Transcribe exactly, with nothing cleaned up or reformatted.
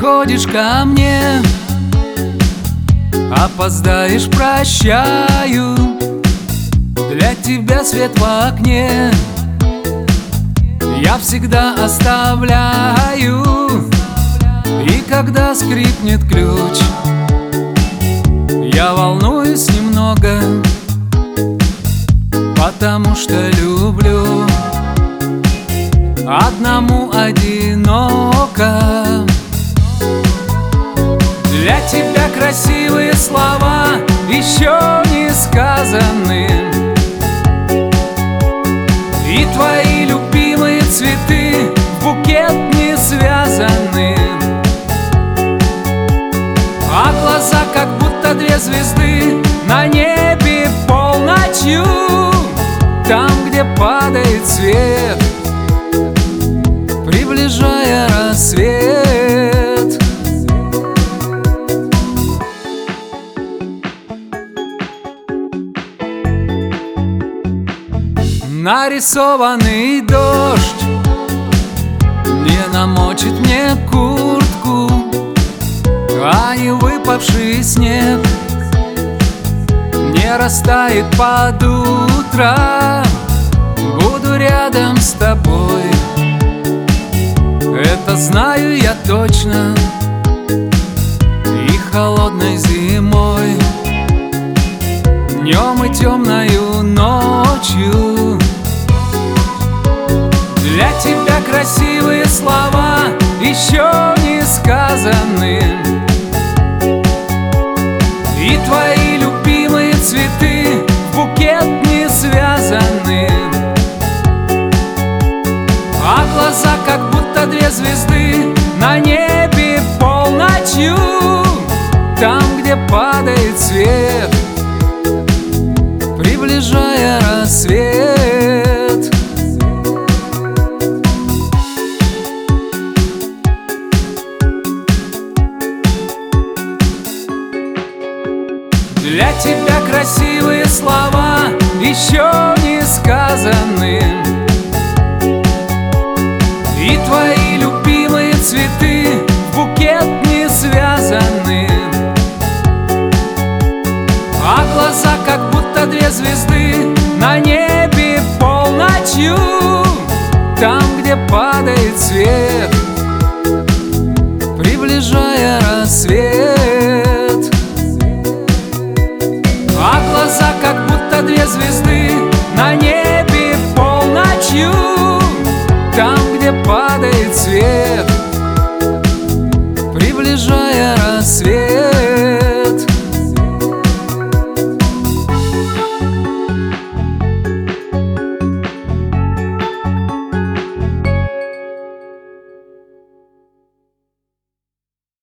приходишь ко мне, опоздаешь, прощаю. Для тебя свет в окне я всегда оставляю. И когда скрипнет ключ, я волнуюсь немного, потому что люблю. Одному одиноко. Для тебя красивые слова еще не сказаны, и твои любимые цветы в букет не связаны. А глаза как будто две звезды на небе полночью, там, где падает свет, приближая рассвет. Нарисованный дождь не намочит мне куртку, а не выпавший снег не растает под утро. Буду рядом с тобой, это знаю я точно. И холодной зимой, днем и темною ночью. Для тебя красивые слова еще не сказаны, и твои любимые цветы в букет не связаны. А глаза как будто две звезды на небе полночью, там, где падает свет, приближая рассвет. Для тебя красивые слова еще не сказаны, и твои любимые цветы в букет не связаны. А глаза как будто две звезды на небе полночью, там, где падает свет, приближая рассвет. А глаза как будто две звезды на небе полночью, там, где падает свет, приближая рассвет.